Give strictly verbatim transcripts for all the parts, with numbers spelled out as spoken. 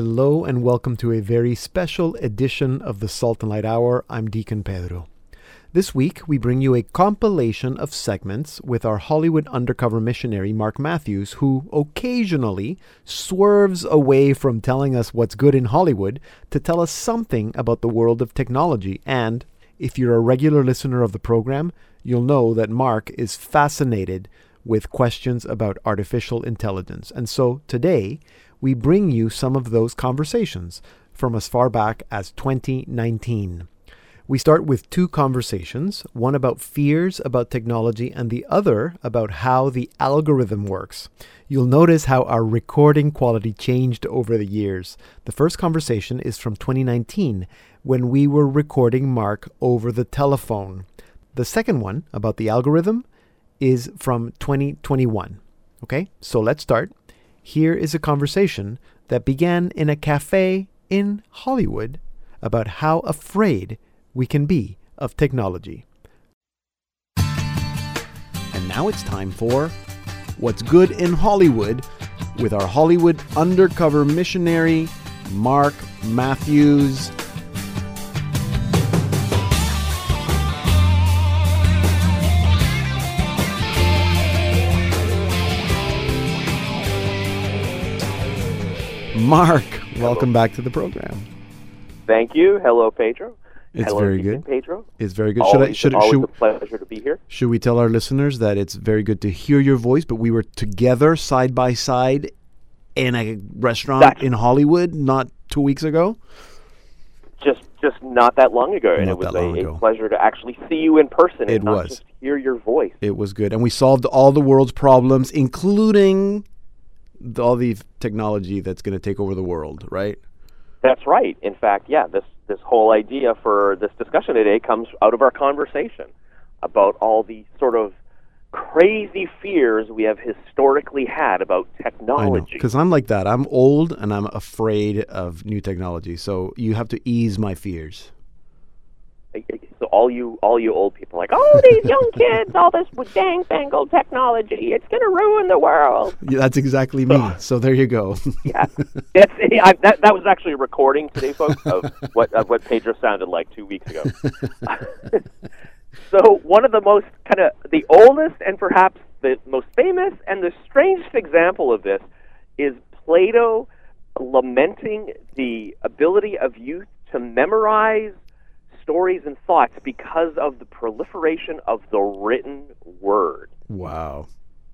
Hello and welcome to a very special edition of the Salt and Light Hour. I'm Deacon Pedro. This week, we bring you a compilation of segments with our Hollywood undercover missionary, Mark Matthews, who occasionally swerves away from telling us what's good in Hollywood to tell us something about the world of technology. And if you're a regular listener of the program, you'll know that Mark is fascinated with questions about artificial intelligence. And so today, we bring you some of those conversations from as far back as twenty nineteen. We start with two conversations, one about fears about technology and the other about how the algorithm works. You'll notice how our recording quality changed over the years. The first conversation is from twenty nineteen, when we were recording Mark over the telephone. The second one, about the algorithm, is from twenty twenty-one. Okay, so let's start. Here is a conversation that began in a cafe in Hollywood about how afraid we can be of technology. And now it's time for What's Good in Hollywood with our Hollywood undercover missionary, Mark Matthews. Mark, welcome back to the program. Thank you. Hello, Pedro. It's Hello, very Deacon good. Pedro. It's very good. Always, should I should always should, a pleasure to be here. should we tell our listeners that it's very good to hear your voice, but we were together side by side in a restaurant That's in Hollywood not two weeks ago? Just just not that long ago, and Not it was that long a, ago. a pleasure to actually see you in person and It not was. just hear your voice. It was good. And we solved all the world's problems, including the, all the technology that's going to take over the world, right? That's right. In fact, yeah, this this whole idea for this discussion today comes out of our conversation about all the sort of crazy fears we have historically had about I know, technology. because I'm like that. I'm old and I'm afraid of new technology. So you have to ease my fears. So all you all you old people are like, oh, these young kids, all this dang fangled technology, it's going to ruin the world. Yeah, that's exactly me. So there you go. Yeah, that's, I, that that was actually a recording today, folks, of what of what Pedro sounded like two weeks ago. So one of the most kind of the oldest and perhaps the most famous and the strangest example of this is Plato lamenting the ability of youth to memorize stories and thoughts because of the proliferation of the written word. Wow.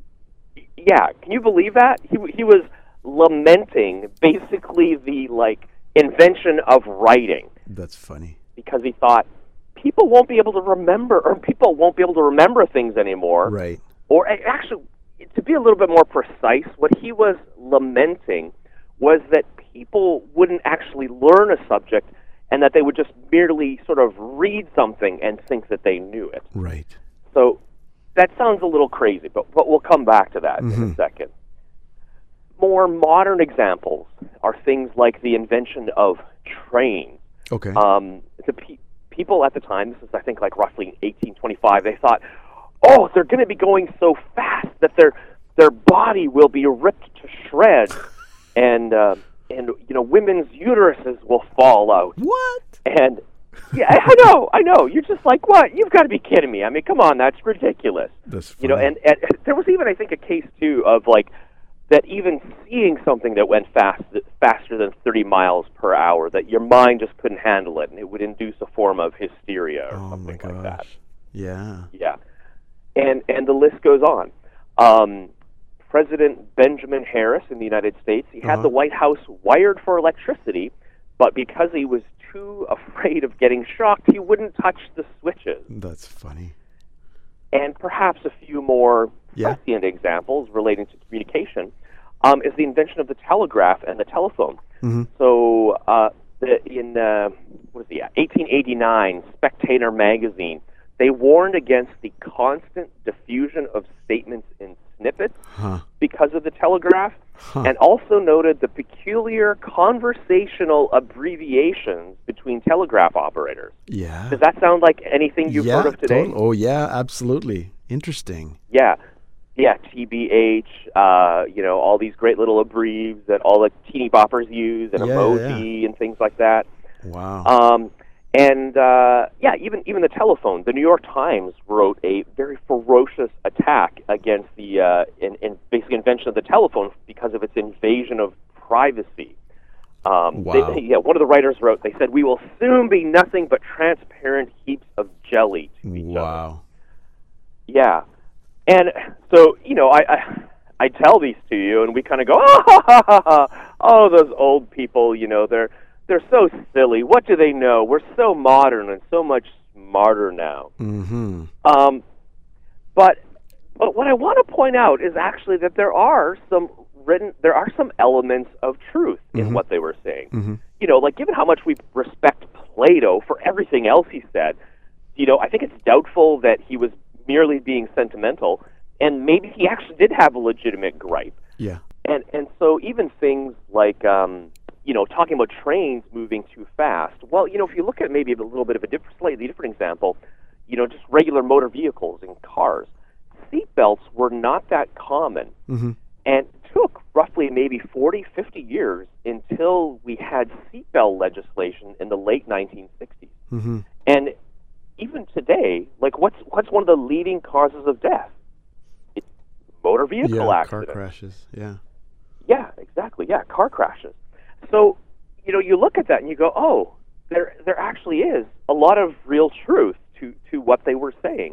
Yeah, can you believe that? He he was lamenting basically the like invention of writing That's funny. because he thought people won't be able to remember, or people won't be able to remember things anymore. Right. Or a- actually, to be a little bit more precise, what he was lamenting was that people wouldn't actually learn a subject and that they would just merely sort of read something and think that they knew it. Right. So that sounds a little crazy, but, but we'll come back to that Mm-hmm. in a second. More modern examples are things like the invention of trains. Okay. Um, the pe- people at the time, this is I think like roughly eighteen twenty-five, they thought, oh, they're going to be going so fast that their their body will be ripped to shreds, and uh, and you know women's uteruses will fall out. What? And yeah, I know, I know. You're just like, what? You've got to be kidding me. I mean, come on, that's ridiculous. That's funny. You know, and, and there was even I think a case too of like that even seeing something that went fast faster than thirty miles per hour, that your mind just couldn't handle it, and it would induce a form of hysteria or Oh my something gosh. like that. Yeah. Yeah, and and the list goes on. Um, President Benjamin Harris in the United States, he had Uh-huh. the White House wired for electricity, but because he was too afraid of getting shocked, he wouldn't touch the switches. That's funny. And perhaps a few more Yeah. prescient examples relating to communication um, is the invention of the telegraph and the telephone. Mm-hmm. So uh, the, in uh, what is the eighteen eighty-nine Spectator magazine, they warned against the constant diffusion of statements in snippets Huh. because of the telegraph, Huh. and also noted the peculiar conversational abbreviations between telegraph operators. Yeah. Does that sound like anything you've yeah, heard of today? total- Oh, yeah, absolutely. Interesting. Yeah. Yeah, T B H, uh, you know, all these great little abbreves that all the teeny boppers use, and Yeah, emoji yeah, and things like that. Wow. Um, and uh, yeah, even even the telephone. The New York Times wrote a very ferocious attack against the uh, in, in basic invention of the telephone because of its invasion of privacy. Um, Wow. They, yeah, one of the writers wrote. They said, "We will soon be nothing but transparent heaps of jelly to each other." Wow. Yeah. And so, you know, I, I I tell these to you, and we kind of go, oh, ha, ha, ha, ha. Oh, those old people, you know, they're they're so silly. What do they know? We're so modern and so much smarter now. Mm-hmm. Um, but but what I want to point out is actually that there are some written, there are some elements of truth in Mm-hmm. what they were saying. Mm-hmm. You know, like given how much we respect Plato for everything else he said, you know, I think it's doubtful that he was merely being sentimental, and maybe he actually did have a legitimate gripe. Yeah. And and so even things like, um, you know, talking about trains moving too fast. Well, you know, if you look at maybe a little bit of a different, slightly different example, you know, just regular motor vehicles and cars, seatbelts were not that common. Mm-hmm. And it took roughly maybe forty, fifty years until we had seatbelt legislation in the late nineteen sixties. Mm-hmm. And even today, like what's what's one of the leading causes of death? It's motor vehicle Yeah, car accidents. crashes. Yeah. Yeah, exactly. Yeah, car crashes. So, you know, you look at that and you go, oh, there there actually is a lot of real truth to, to what they were saying.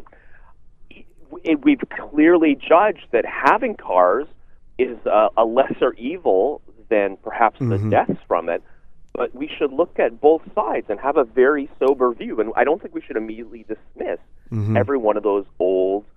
It, we've clearly judged that having cars is a, a lesser evil than perhaps the Mhm. deaths from it, but we should look at both sides and have a very sober view. And I don't think we should immediately dismiss Mhm. every one of those old,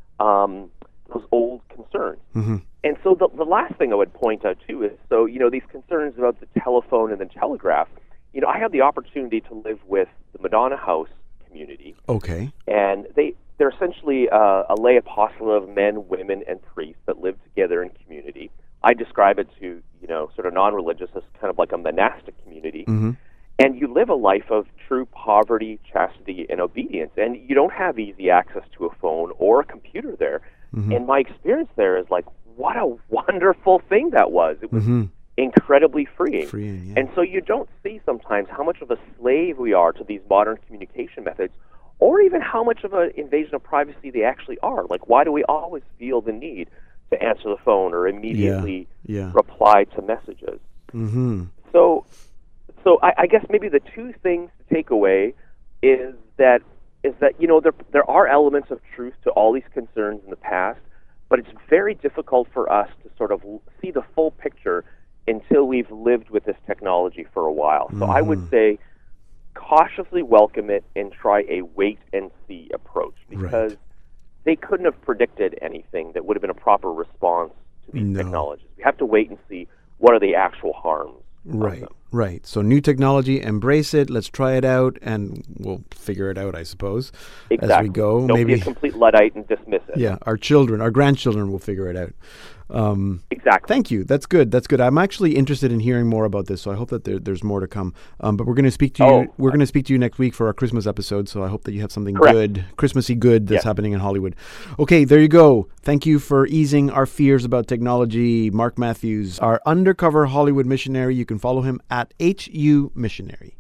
um, those old concerns. Mhm. And so the, the last thing I would point out, too, is, so, you know, these concerns about the telephone and the telegraph, you know, I had the opportunity to live with the Madonna House community, Okay. and they, they're essentially uh, a lay apostolate of men, women, and priests that live together in community. I describe it to, you know, sort of non-religious as kind of like a monastic community. Mm-hmm. And you live a life of true poverty, chastity, and obedience. And you don't have easy access to a phone or a computer there. Mm-hmm. And my experience there is like, what a wonderful thing that was. It was Mm-hmm. incredibly freeing. Freeing, yeah. And so you don't see sometimes how much of a slave we are to these modern communication methods, or even how much of an invasion of privacy they actually are. Like, why do we always feel the need to answer the phone or immediately Yeah. reply to messages? Mm-hmm. So, so I, I guess maybe the two things to take away is that is that you know there there are elements of truth to all these concerns in the past, but it's very difficult for us to sort of see the full picture until we've lived with this technology for a while. So I would Mhm. say cautiously welcome it and try a wait and see approach, because Right. they couldn't have predicted anything that would have been a proper response to these No. technologies. We have to wait and see what are the actual harms. of Right, them. right. So new technology, embrace it. Let's try it out, and we'll figure it out, I suppose, Exactly. as we go. Don't Maybe, be a complete Luddite and dismiss it. yeah, our children, our grandchildren will figure it out. Um, Exactly. Thank you. That's good. That's good. I'm actually interested in hearing more about this, so I hope that there, there's more to come. Um, but we're going to speak to you. Oh. We're going to speak to you next week for our Christmas episode. So I hope that you have something Correct. good, Christmassy good, that's Yes. happening in Hollywood. Okay, there you go. Thank you for easing our fears about technology, Mark Matthews, our undercover Hollywood missionary. You can follow him at H U Missionary.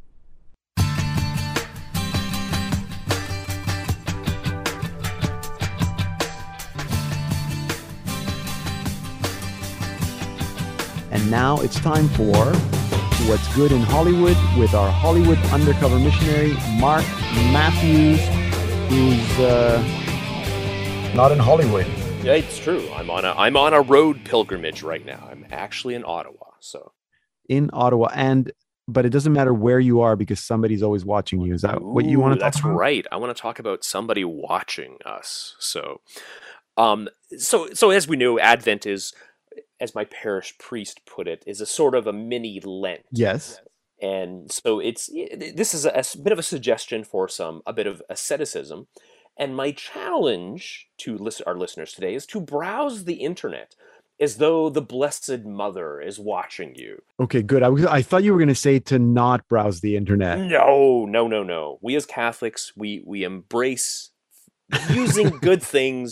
And now it's time for What's Good in Hollywood with our Hollywood undercover missionary, Mark Matthews, who's uh, not in Hollywood. Yeah, it's true. I'm on a I'm on a road pilgrimage right now. I'm actually in Ottawa. So In Ottawa. And but it doesn't matter where you are because somebody's always watching you. Is that what you Ooh, want to talk That's about? right. I want to talk about somebody watching us. So, um, so so as we know, Advent is, as my parish priest put it, is a sort of a mini Lent. Yes. And so it's this is a, a bit of a suggestion for some a bit of asceticism. And my challenge to list, our listeners today is to browse the internet as though the Blessed Mother is watching you. Okay, good. I, was, I thought you were going to say to not browse the internet. No, no, no, no. We as Catholics, we we embrace using good things,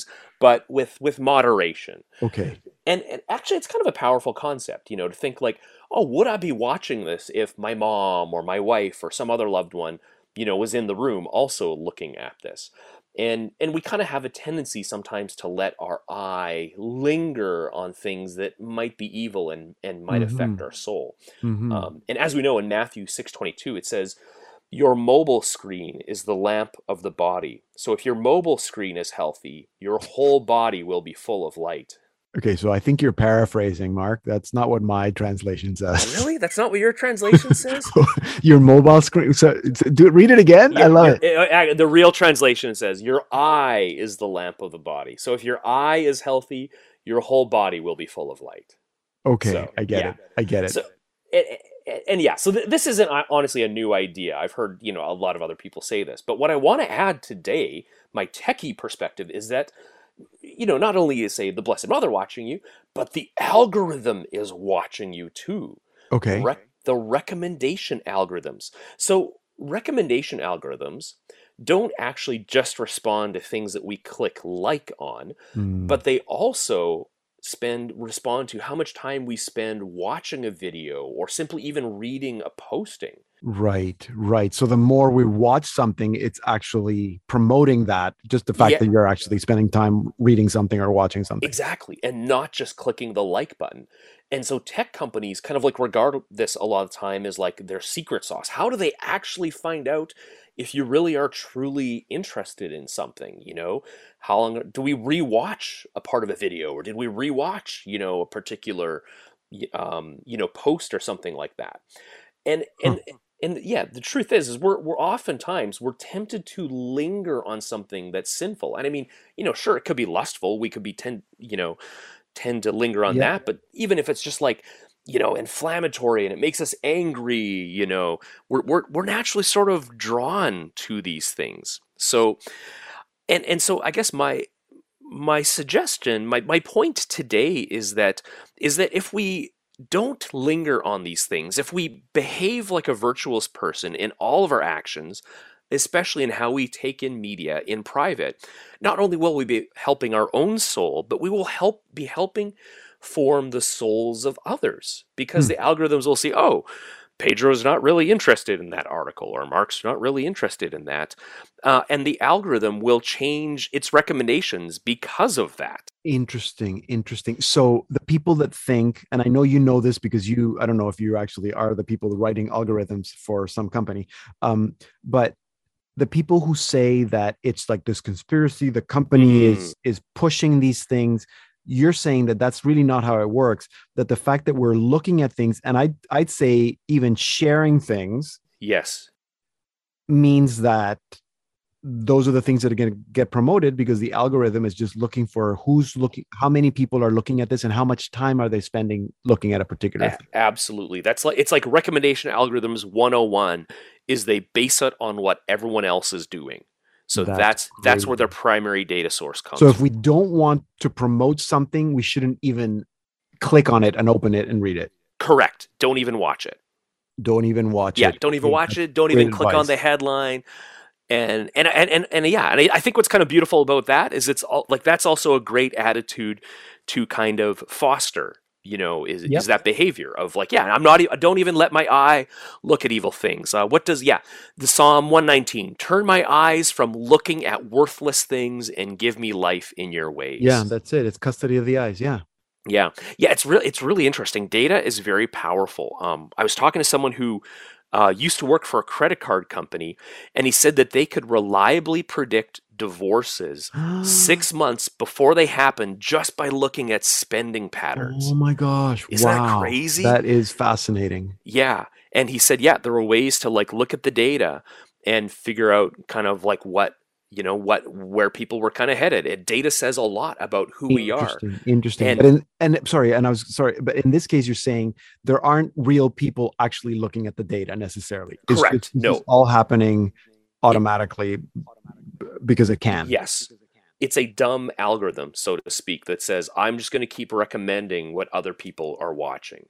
but with with moderation. Okay. And, and actually, it's kind of a powerful concept, you know, to think like, oh, would I be watching this if my mom or my wife or some other loved one, you know, was in the room also looking at this? And and we kind of have a tendency sometimes to let our eye linger on things that might be evil and and might Mm-hmm. affect our soul. Mm-hmm. Um, and as we know in Matthew six twenty-two, it says, "Your mobile screen is the lamp of the body. So if your mobile screen is healthy, your whole body will be full of light." Okay, so I think you're paraphrasing, Mark. That's not what my translation says. Really? That's not what your translation says? Your mobile screen. So so do it. Read it again. I Your, love your, it. uh, uh, the real translation says, "Your eye is the lamp of the body. So if your eye is healthy, your whole body will be full of light." Okay, So, I get yeah. it. I get it. So, and, and, and yeah, so th- this isn't uh, honestly a new idea. I've heard, you know, a lot of other people say this. But what I want to add today, my techie perspective, is that, you know, not only is, say, the Blessed Mother watching you, but the algorithm is watching you too. The, Okay. rec- the recommendation algorithms. So, recommendation algorithms don't actually just respond to things that we click like on, Hmm. but they also spend respond to how much time we spend watching a video or simply even reading a posting. Right, right. So the more we watch something, it's actually promoting that, just the fact Yeah, that you're actually spending time reading something or watching something. exactly. And not just clicking the like button. And so tech companies kind of like regard this a lot of the time as like their secret sauce. How do they actually find out if you really are truly interested in something? You know, how long do we rewatch a part of a video, or did we rewatch, you know, a particular, y- um, you know, post or something like that? And Huh. and and yeah, the truth is, is we're we're oftentimes we're tempted to linger on something that's sinful. And I mean, you know, sure, it could be lustful. We could be tend, you know, tend to linger on Yeah. that. But even if it's just like, you know, inflammatory and it makes us angry, you know, we're we're we're naturally sort of drawn to these things. So and and so I guess my my suggestion, my my point today is that is that if we don't linger on these things, if we behave like a virtuous person in all of our actions, especially in how we take in media in private, not only will we be helping our own soul, but we will help be helping form the souls of others, because Hmm. the algorithms will see, oh, Pedro's not really interested in that article, or Mark's not really interested in that. Uh, and the algorithm will change its recommendations because of that. Interesting, interesting. So the people that think, and I know you know this because you, I don't know if you actually are the people writing algorithms for some company, um, but the people who say that it's like this conspiracy, the company Mm, is is pushing these things. You're saying that that's really not how it works. That the fact that we're looking at things, and I I'd say even sharing things, yes. means that those are the things that are going to get promoted because the algorithm is just looking for who's looking, how many people are looking at this, and how much time are they spending looking at a particular A- thing. absolutely. That's like it's like recommendation algorithms one oh one is they base it on what everyone else is doing. So That's that's that's where crazy. their primary data source So comes if from. we don't want to promote something, we shouldn't even click on it and open it and read it. Correct. Don't even watch it. Don't even watch Yeah, it. don't even Okay, watch that's it. Don't great even click on advice. the headline. And and and and, and yeah, and I I think what's kind of beautiful about that is it's all like that's also a great attitude to kind of foster, you know, is is Yep. that behavior of like, yeah, I'm not, e- don't even let my eye look at evil things. Uh, what does, yeah, the Psalm one nineteen, turn my eyes from looking at worthless things and give me life in your Yeah, ways. that's it. It's custody of the eyes. Yeah. Yeah, yeah, it's really it's really interesting. Data is very powerful. Um, I was talking to someone who uh, used to work for a credit card company, and he said that they could reliably predict divorces six months before they happen just by looking at spending Oh patterns. my gosh. Isn't that Wow. crazy? That is fascinating. Yeah, and he said, yeah, there were ways to like look at the data and figure out kind of like what you know what where people were kind of headed. And data says a lot about who we are. Interesting. Interesting. But And in, and sorry, and I was sorry, but in this case, you're saying there aren't real people actually looking at the data necessarily. It's just, correct, it's just no, all happening it, automatically b- because it can. yes, it's a dumb algorithm, so to speak, that says I'm just going to keep recommending what other people are watching.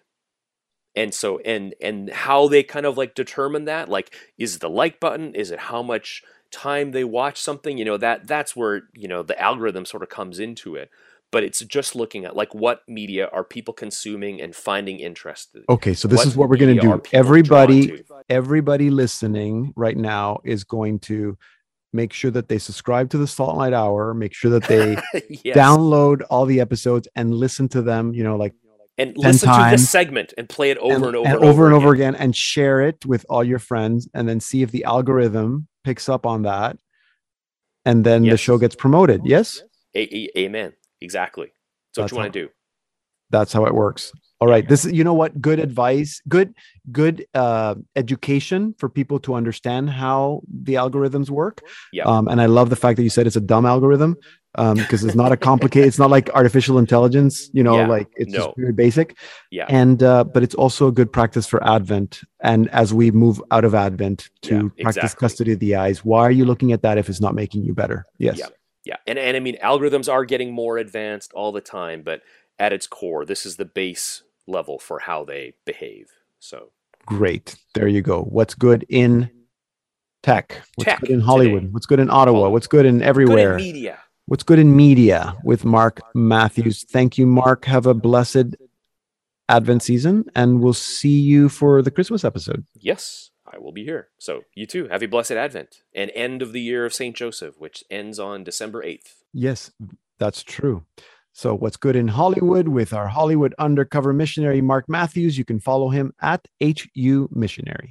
And so and and how they kind of like determine that, like, is the like button, is it how much time they watch something, you know, that that's where, you know, the algorithm sort of comes into it. But it's just looking at like what media are people consuming and finding interested. Okay, so this What is what we're going media to are do. people Everybody, drawn to? everybody listening right now is going to make sure that they subscribe to the Salt and Light Hour, make sure that they Yes. download all the episodes and listen to them, you know, like And ten listen to times. this segment and play it over and, and, over and and, over and over again. again, and share it with all your friends, and then see if the algorithm picks up on that, and then the Yes. show gets promoted. Yes, A- a- amen. Exactly. That's what That's you want how- to do. that's how it works. All right, this is, you know what, good advice, good good uh education for people to understand how the algorithms work. Yeah. Um and I love the fact that you said it's a dumb algorithm, um because it's not a complicated, it's not like artificial intelligence, you know, Yeah, like it's no. just very basic. Yeah. And uh but it's also a good practice for Advent, and as we move out of Advent to Yeah, practice exactly. custody of the eyes. Why are you looking at that if it's not making you better? Yes. Yeah. Yeah. And, and I mean, algorithms are getting more advanced all the time, but at its core, this is the base level for how they behave. So Great. There you go. What's good in tech? What's Tech good in Hollywood? today. What's good in Ottawa? Hollywood. What's good in good everywhere? in media. What's good in media with Mark Matthews. Thank you, Mark. Have a blessed Advent season, and we'll see you for the Christmas episode. Yes, I will be here. So you too. Have a blessed Advent and end of the year of Saint Joseph, which ends on December eighth. Yes, that's true. So what's good in Hollywood with our Hollywood undercover missionary, Mark Matthews. You can follow him at H U Missionary.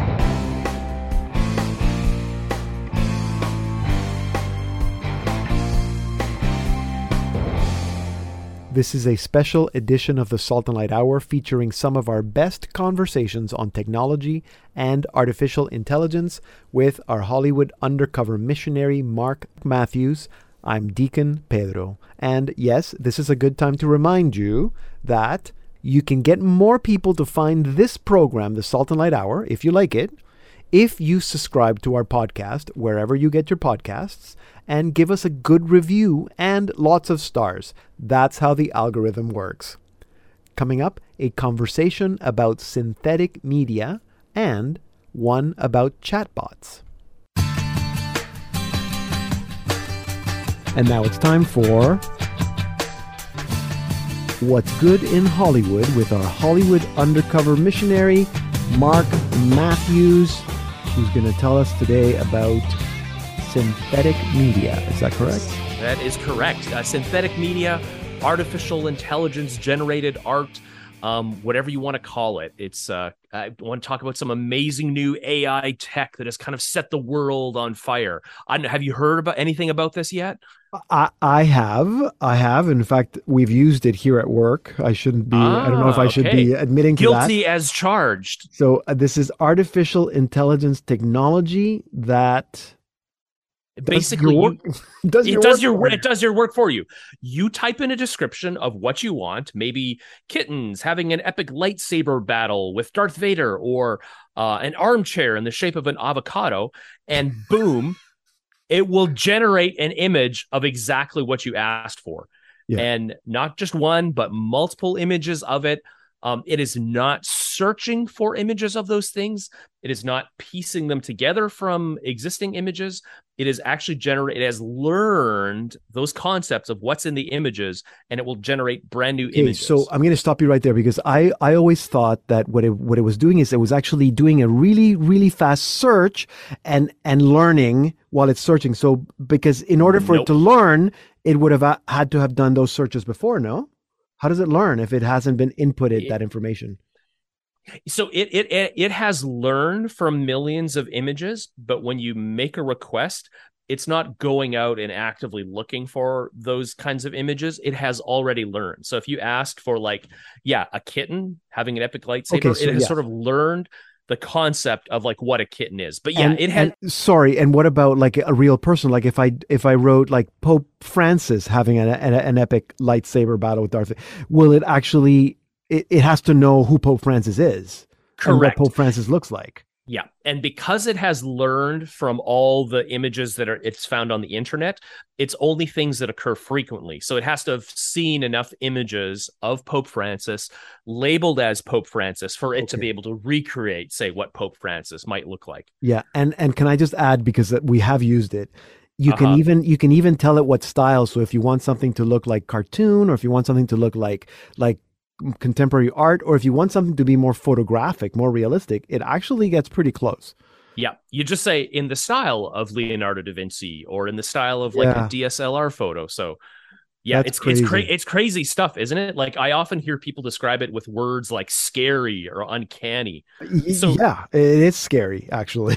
This is a special edition of the Salt and Light Hour featuring some of our best conversations on technology and artificial intelligence with our Hollywood undercover missionary, Mark Matthews. I'm Deacon Pedro. And yes, this is a good time to remind you that you can get more people to find this program, the Salt and Light Hour, if you like it, if you subscribe to our podcast wherever you get your podcasts and give us a good review and lots of stars. That's how the algorithm works. Coming up, a conversation about synthetic media and one about chatbots. And now it's time for What's Good in Hollywood with our Hollywood undercover missionary, Mark Matthews, who's going to tell us today about synthetic media. Is that correct? That is correct. Uh, synthetic media, artificial intelligence generated art, um, whatever you want to call it. It's uh, I want to talk about some amazing new A I tech that has kind of set the world on fire. I, have you heard about anything about this yet? I, I have. I have. In fact, we've used it here at work. I shouldn't be, ah, I don't know if I should okay. be admitting to Guilty that. as charged. So uh, this is artificial intelligence technology that basically you, does it your does your work it does your work for you. You type in a description of what you want, maybe kittens having an epic lightsaber battle with Darth Vader, or uh, an armchair in the shape of an avocado, and boom, it will generate an image of exactly what you asked for. Yeah. And not just one, but multiple images of it. Um, it is not searching for images of those things. It is not piecing them together from existing images. It is actually generate. It has learned those concepts of what's in the images, and it will generate brand new okay, images. So I'm going to stop you right there, because I, I always thought that what it what it was doing is it was actually doing a really really fast search and and learning while it's searching. So because in order for nope. it to learn, it would have had to have done those searches before. No. How does it learn if it hasn't been inputted it, that information? So it, it it has learned from millions of images, but when you make a request, it's not going out and actively looking for those kinds of images. It has already learned. So if you asked for, like, yeah, a kitten having an epic lightsaber, okay, so, it has yeah. sort of learned the concept of like what a kitten is. But yeah, and, it has. And, sorry, and what about like a real person? Like if I if I wrote like Pope Francis having an an, an epic lightsaber battle with Darth Vader, will it actually? It, it has to know who Pope Francis is. Correct. And what Pope Francis looks like. Yeah. And because it has learned from all the images that are it's found on the internet, it's only things that occur frequently. So it has to have seen enough images of Pope Francis labeled as Pope Francis for it Okay. to be able to recreate, say, what Pope Francis might look like. Yeah, and and can I just add, because we have used it, you can Uh-huh. even you can even tell it what style. So if you want something to look like cartoon, or if you want something to look like like contemporary art, or if you want something to be more photographic, more realistic, it actually gets pretty close. Yeah, you just say in the style of Leonardo da Vinci or in the style of like Yeah. a D S L R photo. So yeah, That's it's it's cra- crazy. it's crazy stuff, isn't it? Like I often hear people describe it with words like scary or uncanny. Y- So yeah, it is scary, actually.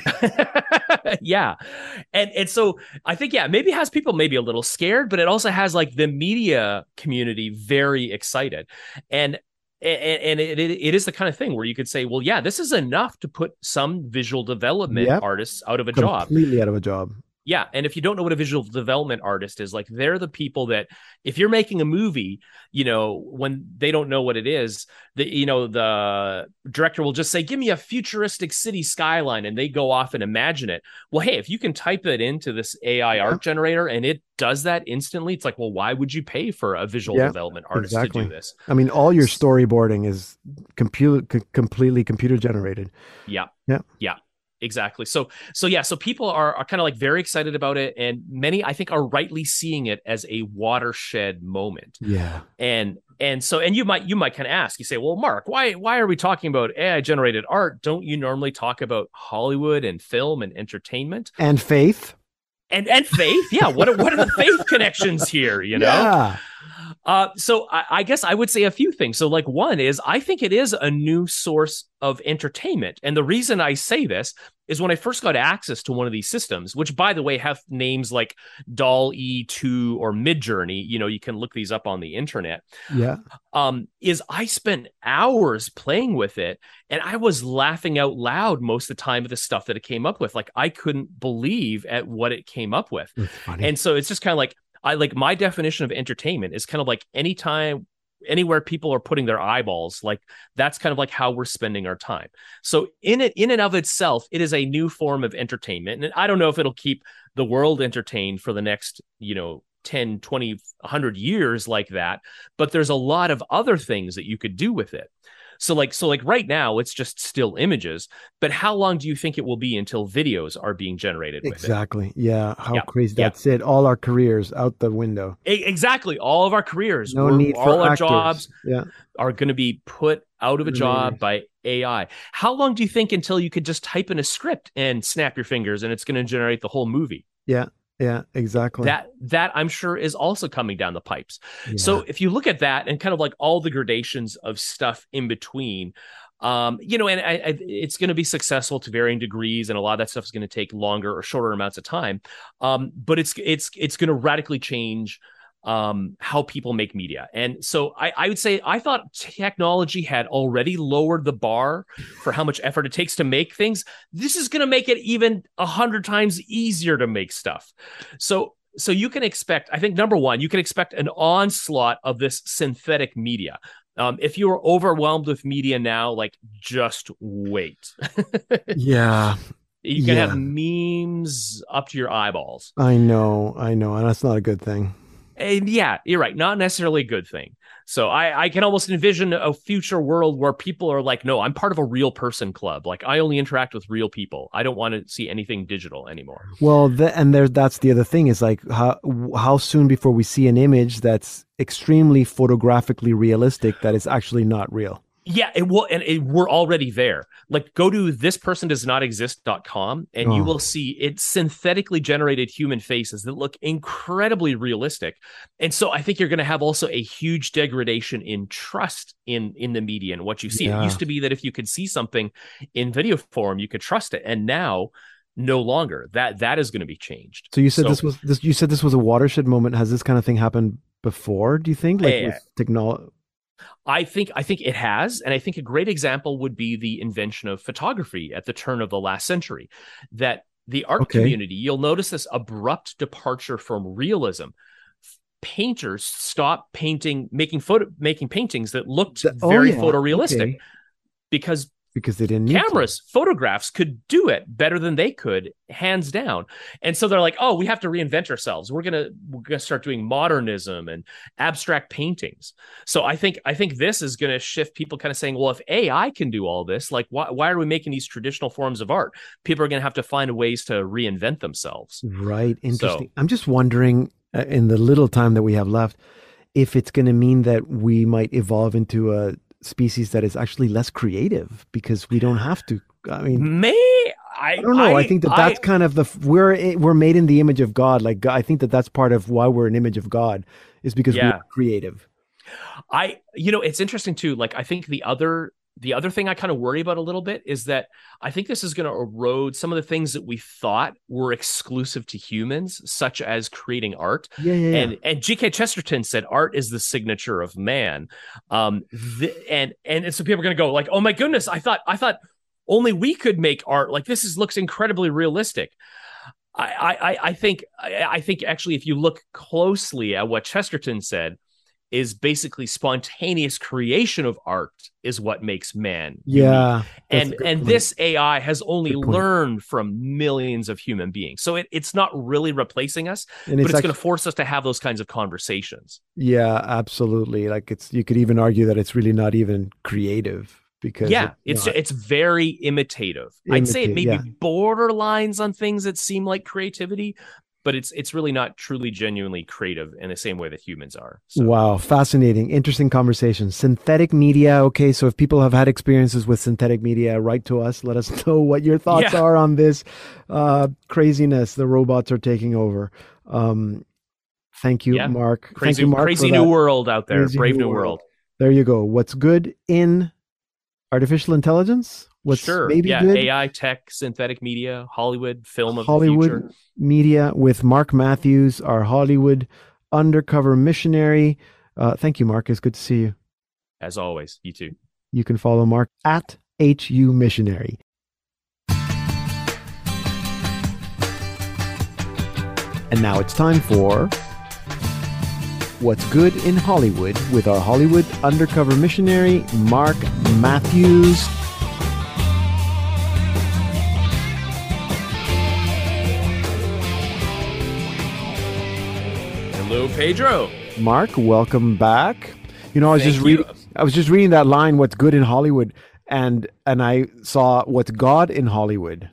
yeah. And and so I think yeah, maybe it has people maybe a little scared, but it also has like the media community very excited. And and, and it, it, it is the kind of thing where you could say, well, yeah, this is enough to put some visual development Yep. artists out of a job. Completely out of a job. Yeah. And if you don't know what a visual development artist is, like they're the people that if you're making a movie, you know, when they don't know what it is, the you know, the director will just say, give me a futuristic city skyline, and they go off and imagine it. Well, hey, if you can type it into this A I Yeah. art generator and it does that instantly, it's like, well, why would you pay for a visual Yeah, development artist exactly. to do this? I mean, all your storyboarding is computer c- completely computer generated. Yeah. Yeah. Yeah. Exactly. So, so yeah, so people are, are kind of like very excited about it. And many, I think, are rightly seeing it as a watershed moment. Yeah. And, and so, and you might, you might kind of ask, you say, well, Mark, why, why are we talking about A I generated art? Don't you normally talk about Hollywood and film and entertainment And faith. and, and faith? Yeah. What are, what are the faith connections here? You know? Yeah. Uh, so I, I guess I would say a few things. So like one is I think it is a new source of entertainment. And the reason I say this is when I first got access to one of these systems, which by the way have names like D A L L-E two or Midjourney, you know, you can look these up on the internet. Yeah. Um, is I spent hours playing with it and I was laughing out loud most of the time at the stuff that it came up with. Like I couldn't believe at what it came up with. That's funny. And so it's just kind of like, I like my definition of entertainment is kind of like anytime, anywhere people are putting their eyeballs, like that's kind of like how we're spending our time. So in it, in and of itself, it is a new form of entertainment. And I don't know if it'll keep the world entertained for the next, you know, ten, twenty, one hundred years like that. But there's a lot of other things that you could do with it. So like, so like right now it's just still images, but how long do you think it will be until videos are being generated with Exactly. Yeah. How Yeah. crazy. Yeah. That's it. All our careers out the window. it? E- Exactly. All of our careers, No we're- need for all our actors. jobs Yeah. are going to be put out of a job Animators. by A I. How long do you think until you could just type in a script and snap your fingers and it's going to generate the whole movie? Yeah. Yeah. Exactly. That that I'm sure is also coming down the pipes. Yeah. So if you look at that and kind of like all the gradations of stuff in between, um, you know, and I, I, it's going to be successful to varying degrees, and a lot of that stuff is going to take longer or shorter amounts of time. Um, but it's it's it's going to radically change um, how people make media. And so I, I would say I thought technology had already lowered the bar for how much effort it takes to make things. This is going to make it even a hundred times easier to make stuff. So so you can expect, I think, number one, you can expect an onslaught of this synthetic media. Um, if you are overwhelmed with media now, like just wait. Yeah. You can Yeah. have memes up to your eyeballs. I know. I know. And that's not a good thing. And yeah, you're right. Not necessarily a good thing. So I, I can almost envision a future world where people are like, no, I'm part of a real person club. Like I only interact with real people. I don't want to see anything digital anymore. Well, the, and there, that's the other thing is like how how soon before we see an image that's extremely photographically realistic that is actually not real. Yeah, it will, and it, we're already there. Like, go to this person does not exist dot com, and you Oh. will see it synthetically generated human faces that look incredibly realistic. And so, I think you're going to have also a huge degradation in trust in in the media and what you see. Yeah. It used to be that if you could see something in video form, you could trust it, and now no longer. That that is going to be changed. So you said So- this was this. You said this was a watershed moment. Has this kind of thing happened before? Do you think, like Yeah. with technology? I think I think it has, and I think a great example would be the invention of photography at the turn of the last century. That the art Okay. community, you'll notice this abrupt departure from realism. Painters stopped painting, making photo, making paintings that looked The- oh, very yeah. photorealistic Okay. because because they didn't need cameras, to. photographs could do it better than they could, hands down. And so they're like, oh, we have to reinvent ourselves. We're gonna we're gonna start doing modernism and abstract paintings. So I think I think this is gonna shift people kind of saying, well, if A I can do all this, like why why are we making these traditional forms of art? People are gonna have to find ways to reinvent themselves. Right. Interesting. So, I'm just wondering, uh, in the little time that we have left, if it's going to mean that we might evolve into a species that is actually less creative because we don't have to. I mean, may I, I don't know. I, I think that that's I, kind of the we're we're made in the image of God. Like I think that that's part of why we're an image of God is because yeah. we're creative. I you know it's interesting too. Like I think the other the other thing I kind of worry about a little bit is that I think this is going to erode some of the things that we thought were exclusive to humans, such as creating art. Yeah, yeah, yeah. And and G K Chesterton said art is the signature of man. Um, the, and and so people are going to go like, oh my goodness, I thought I thought only we could make art. Like this is looks incredibly realistic. I I I think I, I think actually if you look closely at what Chesterton said, is basically spontaneous creation of art is what makes man yeah unique. And and point. This A I has only learned from millions of human beings. So it, it's not really replacing us, and but it's, it's going to force us to have those kinds of conversations. Yeah, absolutely. Like it's you could even argue that it's really not even creative because yeah, it, it's know, it's very imitative. Imitate, I'd say it maybe yeah. borderlines on things that seem like creativity, but it's it's really not truly genuinely creative in the same way that humans are. So. Wow, fascinating, interesting conversation. Synthetic media. Okay, so if people have had experiences with synthetic media, write to us. Let us know what your thoughts yeah. are on this uh, craziness. The robots are taking over. Um, thank you, yeah. Mark. Crazy, thank you, Mark. Crazy new world out there. Crazy Brave new world. world. There you go. What's good in artificial intelligence? What's sure. maybe yeah. good? A I, tech, synthetic media, Hollywood, film of Hollywood the future. Media with Mark Matthews, our Hollywood undercover missionary. Uh, thank you, Mark. It's good to see you. As always, you too. You can follow Mark at H U Missionary. And now it's time for What's Good in Hollywood with our Hollywood undercover missionary, Mark Matthews. Hello, Pedro. Mark, welcome back. You know, I was Thank just you. reading I was just reading that line, What's Good in Hollywood, and and I saw What's God in Hollywood.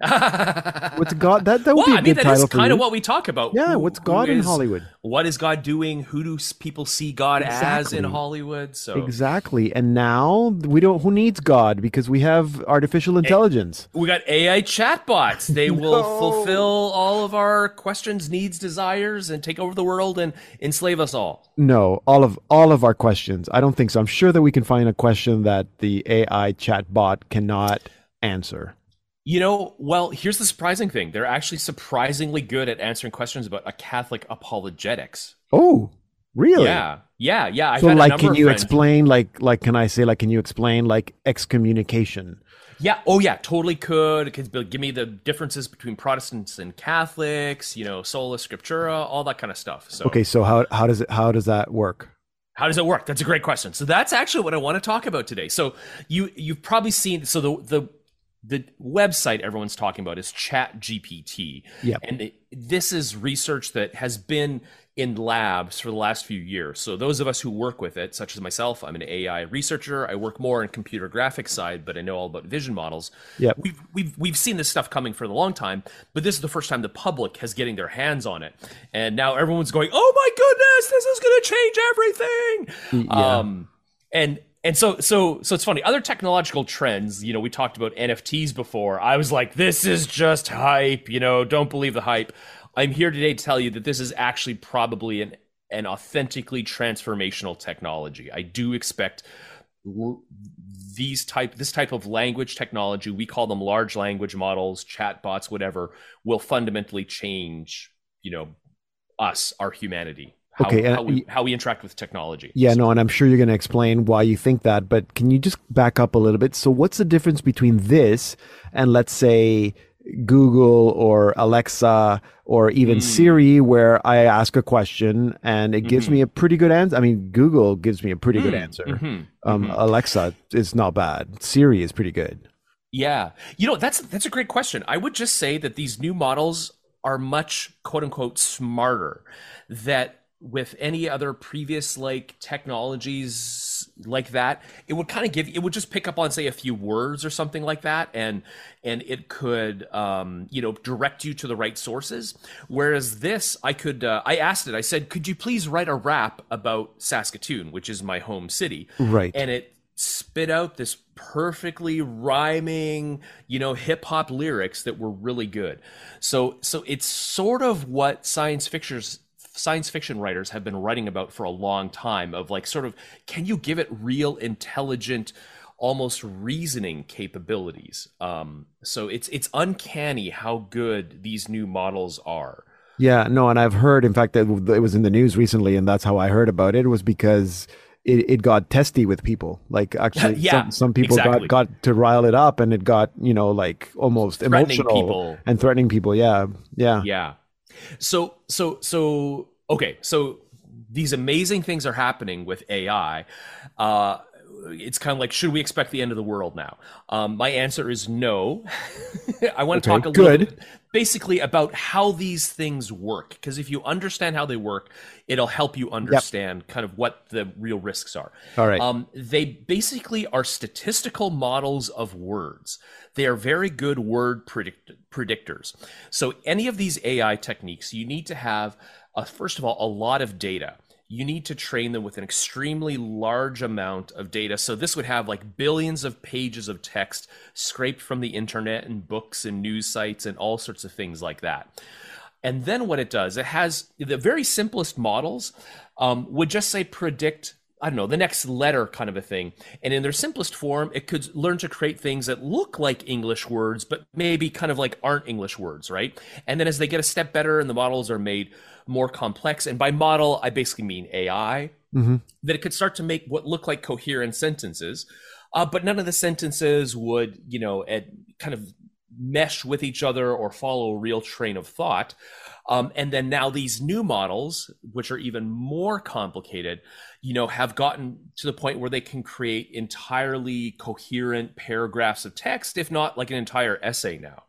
What's God? That that would well, be a I mean, good that title is for kind you. of what we talk about. Yeah, who, what's God in is, Hollywood? What is God doing? Who do people see God exactly. as in Hollywood? So exactly. And now we don't. Who needs God? Because we have artificial intelligence. We got A I chatbots. They will no. fulfill all of our questions, needs, desires, and take over the world and enslave us all. No, all of all of our questions. I don't think so. I'm sure that we can find a question that the A I chatbot cannot answer. You know, well, here's the surprising thing. They're actually surprisingly good at answering questions about a Catholic apologetics. Oh, really? Yeah. Yeah, yeah. I've so had a like, number can of you friends. explain, like, like, can I say, like, can you explain, like, excommunication? Yeah. Oh, yeah, totally could. It could give me the differences between Protestants and Catholics, you know, sola scriptura, all that kind of stuff. So okay, so how how does it how does that work? How does it work? That's a great question. So that's actually what I want to talk about today. So you you've probably seen so the the The website everyone's talking about is ChatGPT. Yep. And it, this is research that has been in labs for the last few years. So those of us who work with it, such as myself, I'm an A I researcher. I work more in computer graphics side, but I know all about vision models. Yep. We've, we've, we've seen this stuff coming for a long time, but this is the first time the public has getting their hands on it. And now everyone's going, oh my goodness, this is going to change everything. Yeah. Um, and And so, so, so it's funny. Other technological trends, you know, we talked about N F Ts before. I was like, this is just hype, you know, don't believe the hype. I'm here today to tell you that this is actually probably an, an authentically transformational technology. I do expect l- these type, this type of language technology, we call them large language models, chatbots, whatever, will fundamentally change, you know, us, our humanity. How, okay, how, we, how we interact with technology. Yeah, no, and I'm sure you're going to explain why you think that, but can you just back up a little bit? So what's the difference between this and, let's say, Google or Alexa or even Mm. Siri, where I ask a question and it gives Mhm. me a pretty good answer. I mean, Google gives me a pretty good Mm. answer. Mhm. Um, Mhm. Alexa is not bad. Siri is pretty good. Yeah. You know, that's that's a great question. I would just say that these new models are much quote unquote smarter. That with any other previous like technologies like that, it would kind of give it would just pick up on say a few words or something like that, and and it could um, you know direct you to the right sources. Whereas this, I could uh, I asked it. I said, could you please write a rap about Saskatoon, which is my home city, Right. and it spit out this perfectly rhyming, you know, hip hop lyrics that were really good. So so it's sort of what science fiction's science fiction writers have been writing about for a long time of like sort of can you give it real intelligent almost reasoning capabilities. Um, so it's it's uncanny how good these new models are. Yeah, no, and I've heard, in fact, that it was in the news recently, and that's how I heard about it, was because it, it got testy with people. Like, actually, Yeah, some, some people exactly. got, got to rile it up, and it got, you know, like almost Threatening emotional people. and threatening people. Yeah, yeah. Yeah. So so so okay, so these amazing things are happening with A I. Uh it's kind of like, should we expect the end of the world now? Um, my answer is no. I want to Okay, talk a little good. bit basically about how these things work. Because if you understand how they work, it'll help you understand kind of what the real risks are. All right. Um, they basically are statistical models of words. They are very good word predict- predictors. So any of these A I techniques, you need to have, uh, first of all, a lot of data. You need to train them with an extremely large amount of data. So this would have like billions of pages of text scraped from the internet and books and news sites and all sorts of things like that. And then what it does, it has the very simplest models um, would just say predict, I don't know, the next letter kind of a thing. And in their simplest form, it could learn to create things that look like English words, but maybe kind of like aren't English words, right? And then as they get a step better and the models are made more complex, and by model, I basically mean A I, Mm-hmm. that it could start to make what look like coherent sentences, uh, but none of the sentences would, you know, ed- kind of mesh with each other or follow a real train of thought. Um, and then now these new models, which are even more complicated, you know, have gotten to the point where they can create entirely coherent paragraphs of text, if not like an entire essay now.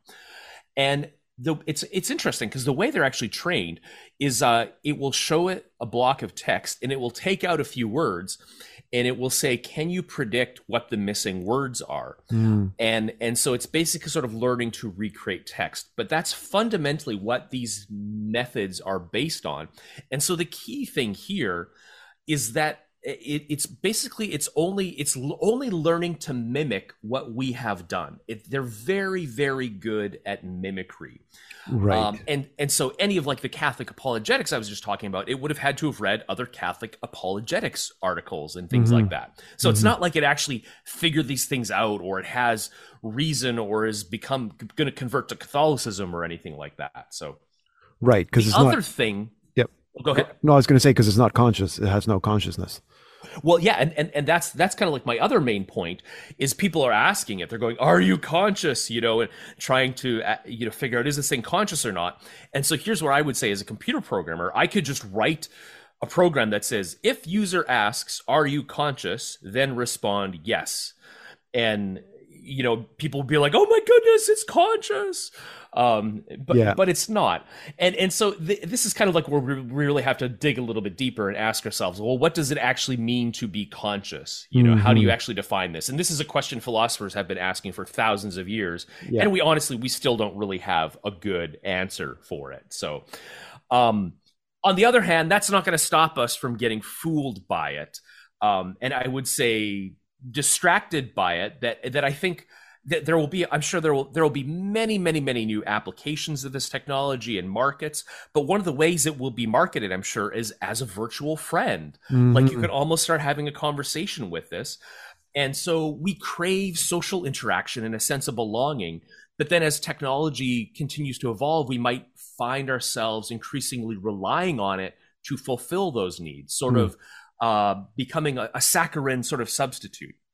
And the, it's it's interesting because the way they're actually trained is uh, it will show it a block of text and it will take out a few words and it will say, can you predict what the missing words are? Mm. And and so it's basically sort of learning to recreate text, but that's fundamentally what these methods are based on. And so the key thing here is that it, it's basically it's only it's only learning to mimic what we have done. It, they're very very good at mimicry. Right. Um, and and so any of like the Catholic apologetics I was just talking about, it would have had to have read other Catholic apologetics articles and things Mhm. like that. So it's Mhm. not like it actually figured these things out or it has reason or is become going to convert to Catholicism or anything like that. So Right, because the it's other not. thing, Yep. go ahead. No, I was going to say because it's not conscious. It has no consciousness. Well, yeah, and, and, and that's that's kind of like my other main point is people are asking it. They're going, "Are you conscious?" You know, and trying to uh, you know figure out is this thing conscious or not. And so here's what I would say as a computer programmer: I could just write a program that says, "If user asks, 'Are you conscious?' then respond yes," and you know people would be like, "Oh my goodness, it's conscious." Um, but Yeah. but it's not, and and so th- this is kind of like where we really have to dig a little bit deeper and ask ourselves, well, what does it actually mean to be conscious? You know, how do you Mhm. actually define this? And this is a question philosophers have been asking for thousands of years, Yeah. and we honestly we still don't really have a good answer for it. So, um, on the other hand, that's not going to stop us from getting fooled by it, um, and I would say distracted by it. That that I think that there will be, I'm sure there will there will be many, many, many new applications of this technology and markets. But one of the ways it will be marketed, I'm sure, is as a virtual friend. Like you Mhm. could almost start having a conversation with this. And so we crave social interaction and a sense of belonging. But then as technology continues to evolve, we might find ourselves increasingly relying on it to fulfill those needs, sort Hmm. of uh, becoming a, a saccharine sort of substitute.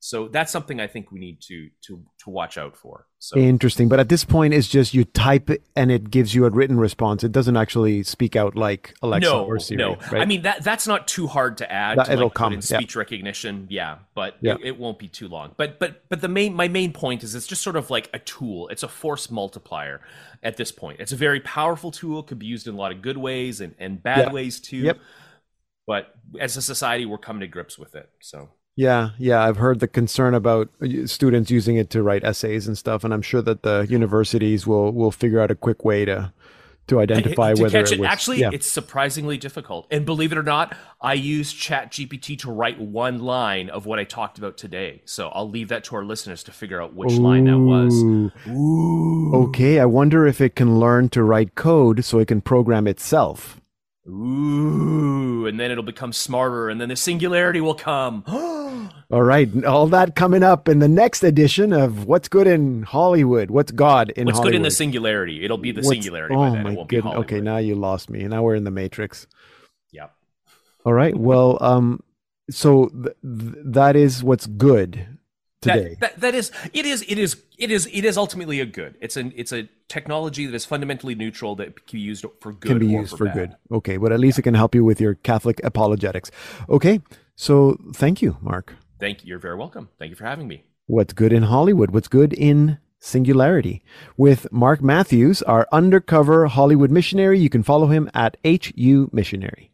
So that's something I think we need to to to watch out for. So Interesting. But at this point, it's just you type it and it gives you a written response. It doesn't actually speak out like Alexa no, or Siri. no. Right? I mean that that's not too hard to add. That- to, it'll like, come, put in yeah. speech recognition. Yeah, but Yeah. It, it won't be too long. But but but the main my main point is it's just sort of like a tool. It's a force multiplier at this point. It's a very powerful tool. Could be used in a lot of good ways and, and bad Yeah. ways too. Yep. But as a society, we're coming to grips with it. So Yeah, yeah, I've heard the concern about uh, students using it to write essays and stuff, and I'm sure that the universities will will figure out a quick way to to identify to whether catch it it. was. Actually, yeah. it's surprisingly difficult. And believe it or not, I used ChatGPT to write one line of what I talked about today. So I'll leave that to our listeners to figure out which line that was. Ooh. Ooh. Okay, I wonder if it can learn to write code so it can program itself. Ooh, and then it'll become smarter, and then the singularity will come. All right, all that coming up in the next edition of What's Good in Hollywood. What's God in What's Hollywood? good in the singularity? It'll be the What's- singularity Oh by then. my It won't be goodness. Hollywood. Okay, now you lost me. Now we're in the Matrix. Yeah. All right. Well, um, so th- th- that is what's good today. That, that that is it is it is it is it is ultimately a good. It's an it's a technology that is fundamentally neutral that can be used for good. Can be or used for, for bad. good. Okay, but at least it can help you with your Catholic apologetics. Okay, so thank you, Mark. Thank you. You're very welcome. Thank you for having me. What's good in Hollywood? What's good in singularity? With Mark Matthews, our undercover Hollywood missionary. You can follow him at H U Missionary.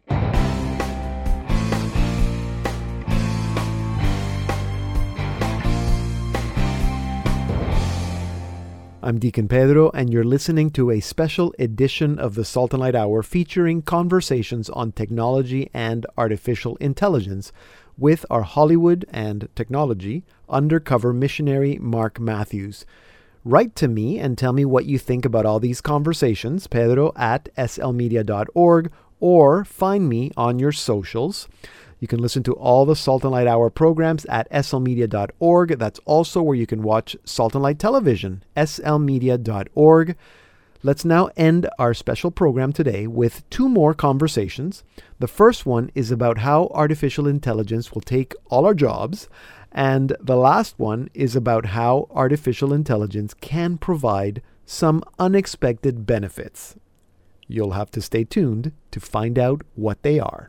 I'm Deacon Pedro, and you're listening to a special edition of the Salt and Light Hour featuring conversations on technology and artificial intelligence with our Hollywood and technology undercover missionary, Mark Matthews. Write to me and tell me what you think about all these conversations, Pedro at s l media dot org, or find me on your socials. You can listen to all the Salt and Light Hour programs at s l media dot org. That's also where you can watch Salt and Light Television, s l media dot org. Let's now end our special program today with two more conversations. The first one is about how artificial intelligence will take all our jobs. And the last one is about how artificial intelligence can provide some unexpected benefits. You'll have to stay tuned to find out what they are.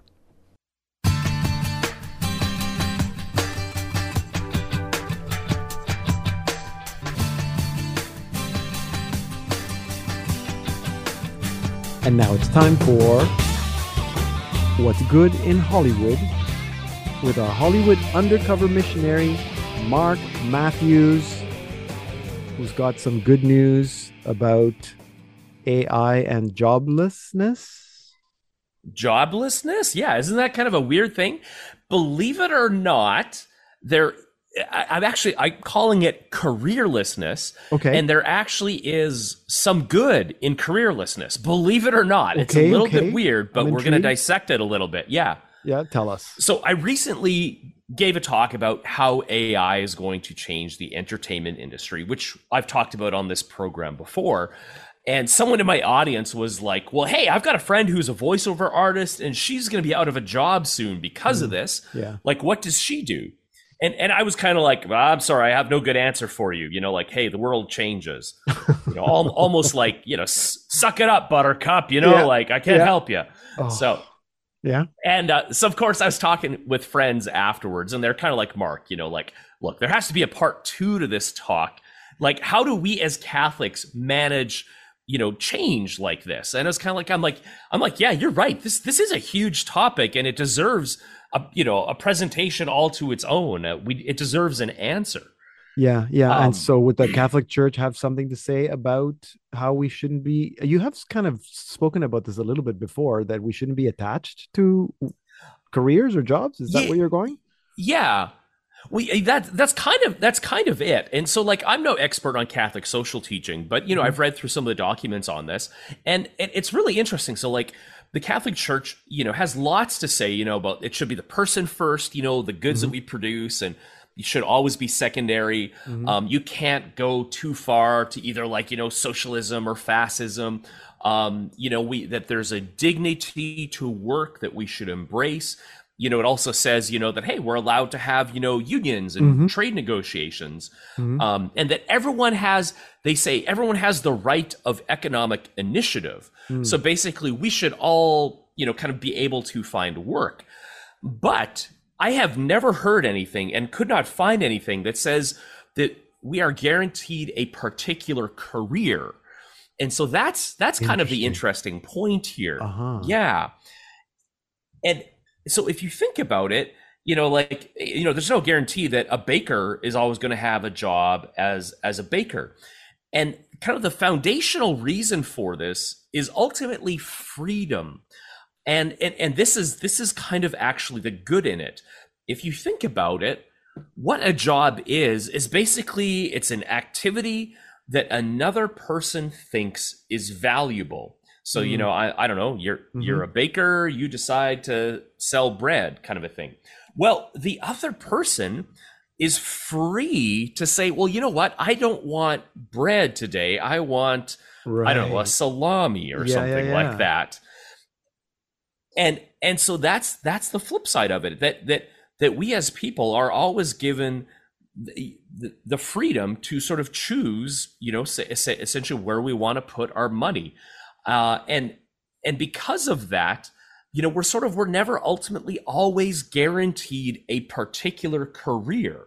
And now it's time for What's Good in Hollywood with our Hollywood undercover missionary, Mark Matthews, who's got some good news about A I and joblessness. Joblessness? Yeah, isn't that kind of a weird thing? Believe it or not, there I, I'm actually I'm calling it careerlessness. Okay. And there actually is some good in careerlessness. Believe it or not. It's Okay, a little okay. bit weird, but I'm we're going to intrigued. dissect it a little bit. Yeah. Yeah, tell us. So I recently gave a talk about how A I is going to change the entertainment industry, which I've talked about on this program before. And someone in my audience was like, well, hey, I've got a friend who's a voiceover artist and she's going to be out of a job soon because of this. Yeah. Like, what does she do? And and I was kind of like, well, I'm sorry, I have no good answer for you. You know, like, hey, the world changes. You know, al- almost like, you know, s- suck it up, Buttercup. You know, Yeah. like I can't Yeah. help you. Oh. So. Yeah. And uh, so, of course, I was talking with friends afterwards, and they're kind of like, Mark, you know, like, look, there has to be a part two to this talk. Like, how do we as Catholics manage, you know, change like this? And it's kind of like, I'm like, I'm like, yeah, you're right. This this is a huge topic, and it deserves a, you know, a presentation all to its own. Uh, we it deserves an answer. Yeah, yeah. Um, and so would the Catholic Church have something to say about how we shouldn't be? You have kind of spoken about this a little bit before, that we shouldn't be attached to careers or jobs. Is that Yeah. where you're going? Yeah. We that that's kind of that's kind of it. And so like I'm no expert on Catholic social teaching, but you know, I've read through some of the documents on this, and it, it's really interesting. So like the Catholic Church, you know, has lots to say, you know, about it should be the person first, you know, the goods that we produce, and you should always be secondary. Um, you can't go too far to either like, you know, socialism or fascism. Um, you know, we that there's a dignity to work that we should embrace. you know, it also says, you know, that, hey, we're allowed to have, you know, unions and Mm-hmm. trade negotiations. Mm-hmm. Um, and that everyone has, they say, everyone has the right of economic initiative. Mm. So basically, we should all, you know, kind of be able to find work. But I have never heard anything and could not find anything that says that we are guaranteed a particular career. And so that's that's kind of the interesting point here. Uh-huh. Yeah. And so if you think about it, you know, like, you know, there's no guarantee that a baker is always going to have a job as as a baker. And kind of the foundational reason for this is ultimately freedom. And and and this is this is kind of actually the good in it. If you think about it, what a job is is basically it's an activity that another person thinks is valuable. So, mm. you know, I, I don't know, you're mm-hmm. you're a baker, you decide to sell bread, kind of a thing. Well, the other person is free to say, well, you know what? I don't want bread today. I want, right. I don't know, a salami or yeah, something yeah, yeah. like that. And and so that's that's the flip side of it, that that that we as people are always given the, the, the freedom to sort of choose, you know, say, say, essentially where we want to put our money. Uh, and and because of that, you know, we're sort of, we're never ultimately always guaranteed a particular career.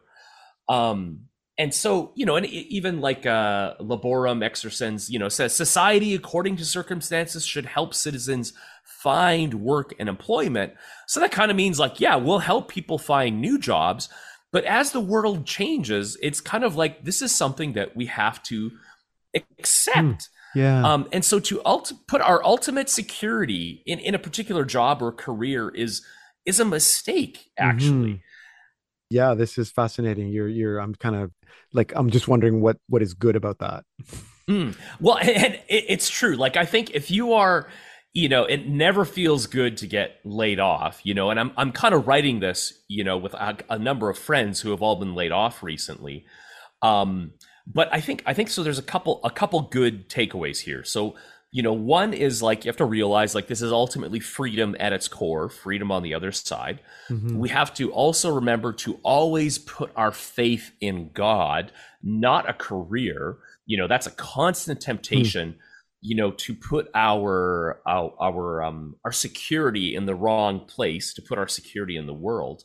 Um, and so, you know, and even like uh, Laborum Exercens, you know, says society, according to circumstances, should help citizens find work and employment. So that kind of means like, yeah, we'll help people find new jobs. But as the world changes, it's kind of like, this is something that we have to accept. Mm, yeah. Um, and so to ult- put our ultimate security in, in a particular job or career is is a mistake, actually. Mm-hmm. Yeah, this is fascinating. You're you're I'm kind of like, I'm just wondering what what is good about that. Mm. Well, and, and it, it's true. Like, I think if you are, you know, it never feels good to get laid off, you know, and I'm I'm kind of writing this, you know, with a, a number of friends who have all been laid off recently. Um, but I think I think so there's a couple a couple good takeaways here. So, you know, one is like, you have to realize like this is ultimately freedom at its core, freedom on the other side. Mm-hmm. We have to also remember to always put our faith in God, not a career. You know, that's a constant temptation. Mm. You know, to put our our our um our security in the wrong place, to put our security in the world.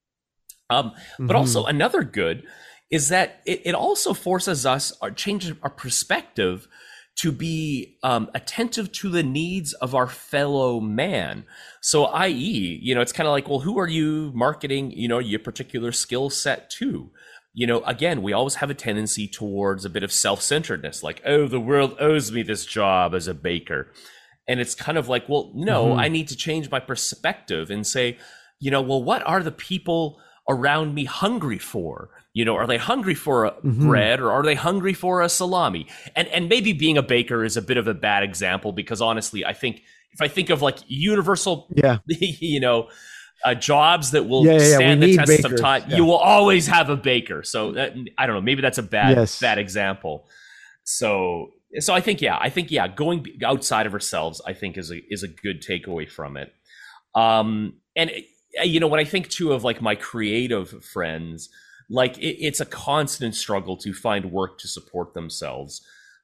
Um, mm-hmm. But also another good is that it, it also forces us, or changes our perspective, to be um, attentive to the needs of our fellow man. So, that is, you know, it's kind of like, well, who are you marketing, you know, your particular skill set to? You know, again, we always have a tendency towards a bit of self-centeredness, like, oh, the world owes me this job as a baker. And it's kind of like, well, no, mm-hmm. I need to change my perspective and say, you know, well, what are the people around me hungry for? You know, are they hungry for a mm-hmm. bread, or are they hungry for a salami? And and maybe being a baker is a bit of a bad example, because honestly, I think if I think of like universal, yeah. you know, Uh, jobs that will yeah, yeah, stand yeah. the test bakers. of time, yeah. you will always have a baker. So that, I don't know, maybe that's a bad yes. bad example. So so I think yeah, I think yeah, going outside of ourselves, I think is a is a good takeaway from it. Um, and you know, when I think too of like my creative friends, like it, it's a constant struggle to find work to support themselves.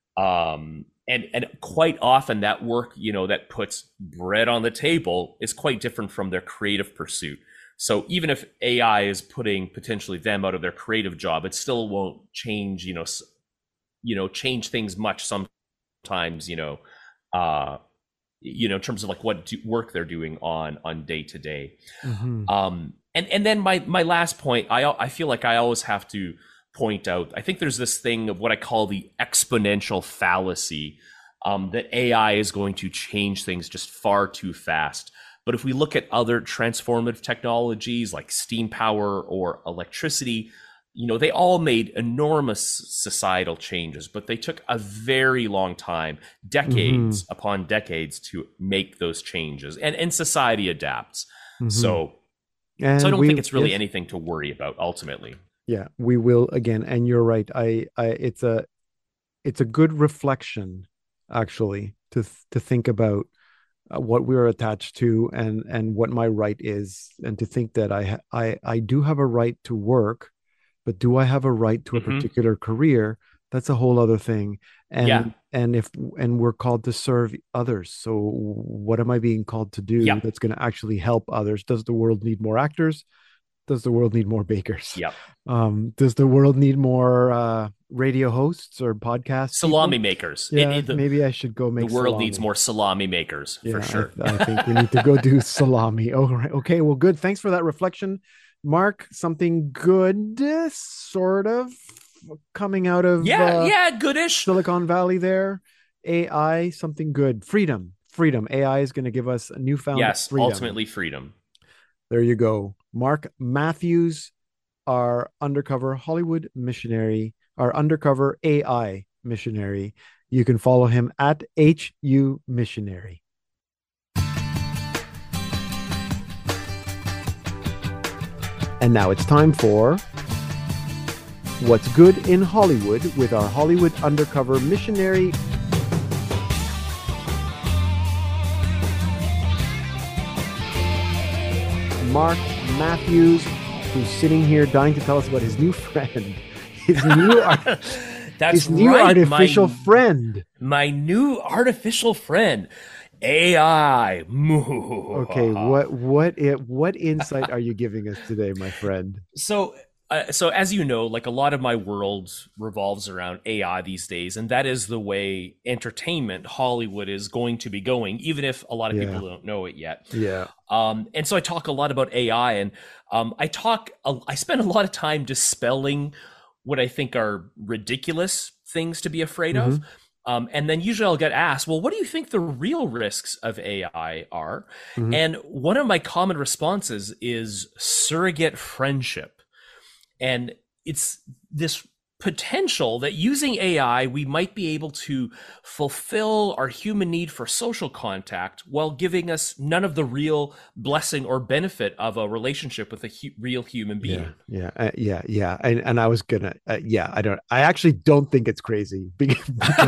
Um, and and quite often that work, you know, that puts bread on the table is quite different from their creative pursuit. So even if A I is putting potentially them out of their creative job, it still won't change, you know, you know, change things much sometimes, you know, uh, you know, in terms of like what do, work they're doing on on day to day. Mm-hmm. Um, and and then my my last point, I I feel like I always have to point out, I think there's this thing of what I call the exponential fallacy, um, that A I is going to change things just far too fast. But if we look at other transformative technologies like steam power or electricity, you know, they all made enormous societal changes, but they took a very long time, decades mm-hmm. upon decades, to make those changes. And, and society adapts. Mm-hmm. So, and so I don't we, think it's really yes. anything to worry about ultimately. Yeah, we will again. And you're right. I, I, it's a, it's a good reflection, actually, to to think about uh, what we're attached to, and and what my right is, and to think that I ha- I I do have a right to work, but do I have a right to a Hmm. particular career? That's a whole other thing. Yeah. And and if and we're called to serve others. So what am I being called to do Yep. that's going to actually help others? Does the world need more actors? Does the world need more bakers? Yep. Um, does the world need more uh, radio hosts or podcast Salami people? makers. It, Yeah, it, the, maybe I should go the make world needs salami. more salami makers for Yeah, sure. I, I think we need to go do salami. Oh, right. Okay, well, good. Thanks for that reflection, Mark. Something good, sort of, coming out of Yeah. uh, Yeah. Goodish. Silicon Valley there. A I, something good. Freedom. Freedom. A I is going to give us a newfound Yes. freedom. Ultimately freedom. There you go. Mark Matthews, our undercover Hollywood missionary, our undercover A I missionary. You can follow him at H U Missionary. And now it's time for What's Good in Hollywood with our Hollywood undercover missionary, Mark Matthews, who's sitting here dying to tell us about his new friend, his new art, That's his new right, artificial my, friend. My new artificial friend, A I. Okay, what what it what insight are you giving us today, my friend? So, uh, so as you know, like a lot of my world revolves around A I these days, and that is the way entertainment, Hollywood is going to be going, even if a lot of Yeah. people don't know it yet. Yeah. Um, and so I talk a lot about A I, and um, I talk, a- I spend a lot of time dispelling what I think are ridiculous things to be afraid of. Um, and then usually I'll get asked, well, what do you think the real risks of A I are? Mhm. And one of my common responses is surrogate friendship. And it's this potential that using A I, we might be able to fulfill our human need for social contact while giving us none of the real blessing or benefit of a relationship with a hu- real human being. Yeah, yeah, uh, yeah, yeah. And and I was gonna, uh, yeah. I don't. I actually don't think it's crazy because,